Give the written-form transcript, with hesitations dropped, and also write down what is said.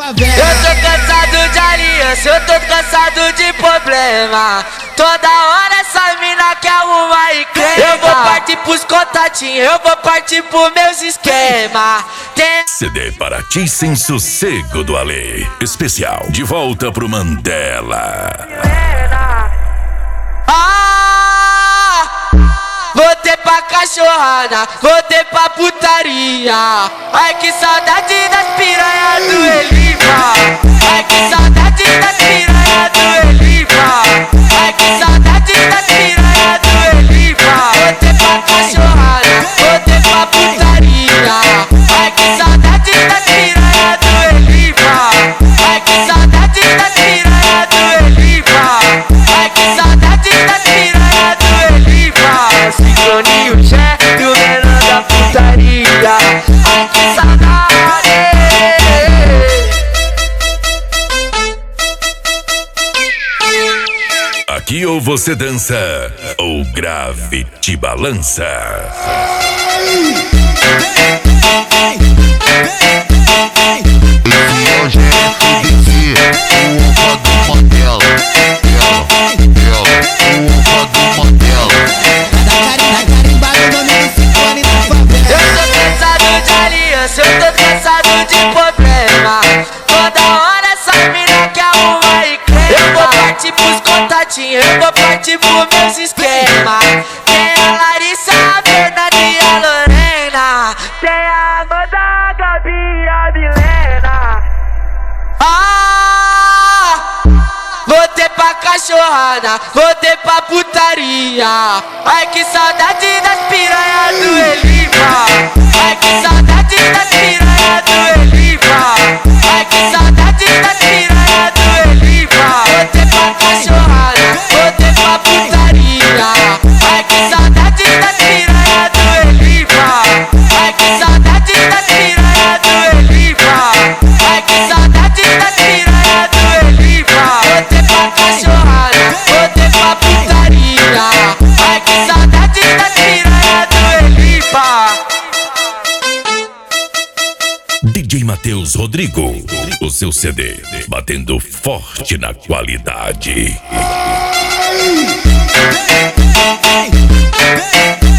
Eu tô cansado de aliança, eu tô cansado de problema. Toda hora essa mina quer arrumar encrenca. Eu vou partir pros contatinhos, eu vou partir pros meus esquemas. CD para ti sem sossego do Ale. Especial, de volta pro Mandela. Voltei pra cachorrada, voltei pra putaria. Ai que saudade das piranhas do Elipa. Ai que saudade das piranhas do Elipa. Ai que saudade das piranhas do Elipa. Voltei pra cachorrada, voltei pra putaria. Ai que saudade das piranhas do Elipa. Ai que saudade das piranhas do Elipa. Ai que saudade das piranhas do Elipa. Sincroninho Jé e o menor da putaria. Ai que saudade. Aqui ou você dança, ou grave te balança. Esse hoje é FDC, o uva do Mandela. O uva do Mandela. Eu tô cansado de aliança, eu tô cansado de problema. Toda hora essa mina quer arrumar encrenca. Eu vou partir pros contatinhos, eu vou partir pros meus esquemas. Tem a Larissa, a Fernanda e a Lorena. Tem a Amanda, a Gabi e a Milena. Voltei pra cachorrada, voltei pra putaria. Ai que saudade das piranhas do Elipa. Ai que saudade das piranhas do Elipa. Ai que saudade das piranhas do Elipa. Voltei pra cachorrada, voltei pra putaria. Ai que saudade das piranhas do Elipa. Ai que saudade das piranhas do Elipa. Ai que saudade das piranhas do Elipa. Voltei pra cachorrada, voltei pra putaria. Ai que saudade das piranhas do Elipa. DJ Matheus Rodrigo, o seu CD, batendo forte na qualidade.